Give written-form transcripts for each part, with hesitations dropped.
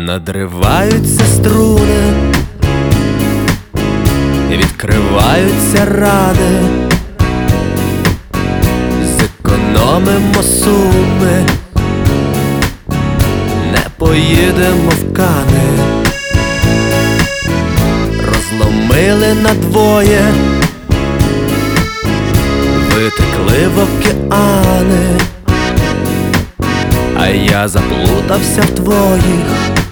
Надриваються струни, відкриваються рани, зекономимо суми, не поїдемо в Кани. Розломили надвоє, витекли в океани, а я заплутався в твоїх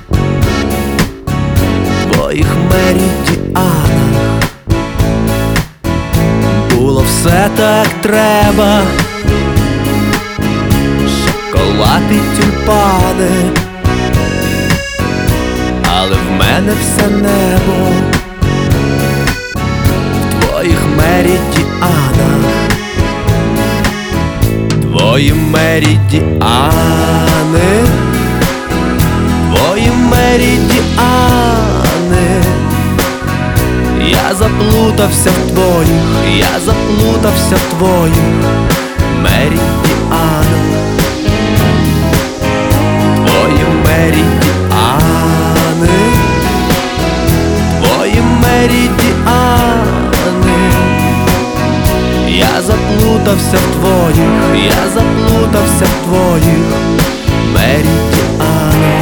меридіанах. Було все так треба, шоколад і тюльпани, але в мене все небо в твоїх меридіанах. Твої меридіани, твої меридіани. Я заплутався в твоїх, я заплутався в твоїх меридіанах. Твої меридіани, твої меридіани. Я заплутався в твоїх, я заплутався в твоїх меридіанах.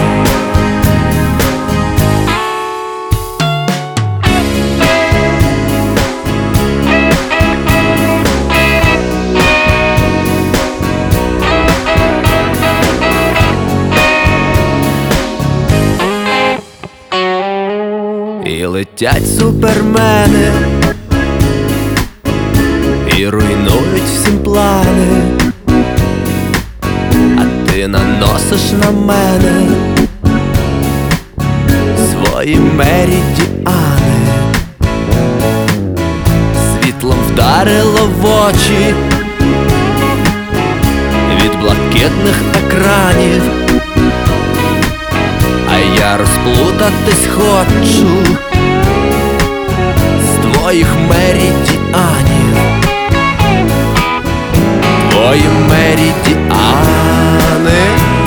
І летять супермени, і руйнують всім плани, а ти наносиш на мене свої меридіани. Світлом вдарило в очі від блакитних екранів, а я розплутатись хочу з твоїх меридіанів. Твої меридіани,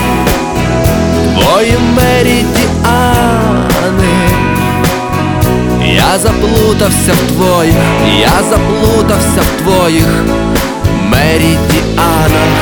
твої меридіани. Я заплутався в твоїх, я заплутався в твоїх меридіанах.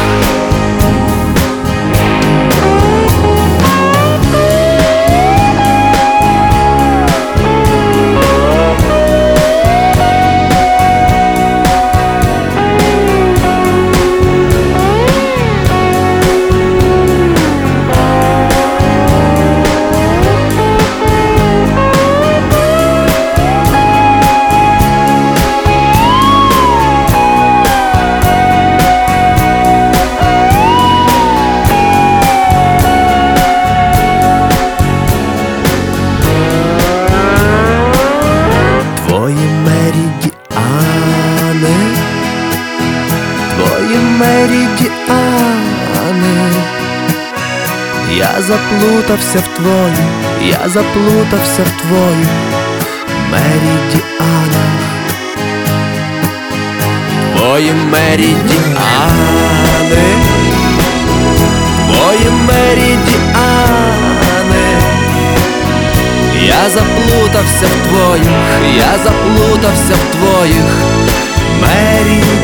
Твої меридіани. Я заплутався в твоїх, я заплутався в твоїх меридіанах. Твої меридіани, твої меридіани. Я заплутався в твоїх, я заплутався в твоїх меридіанах.